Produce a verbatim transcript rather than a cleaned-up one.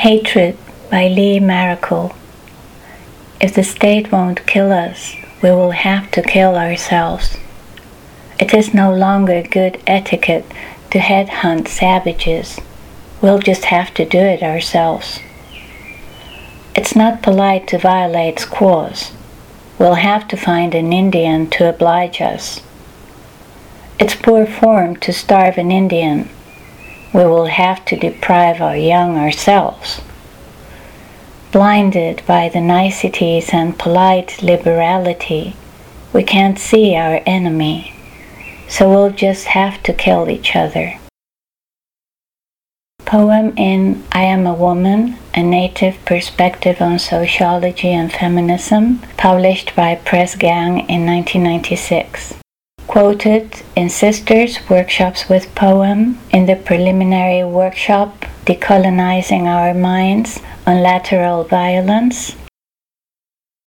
Hatred by Lee Maracle. If the state won't kill us, we will have to kill ourselves. It is no longer good etiquette to headhunt savages. We'll just have to do it ourselves. It's not polite to violate squaws. We'll have to find an Indian to oblige us. It's poor form to starve an Indian. We will have to deprive our young ourselves. Blinded by the niceties and polite liberality, we can't see our enemy, so we'll just have to kill each other. Poem in I Am a Woman, a Native Perspective on Sociology and Feminism, published by Press Gang in nineteen ninety-six. Quoted in Sisters Workshops with Poem in the preliminary workshop Decolonizing Our Minds on Lateral Violence,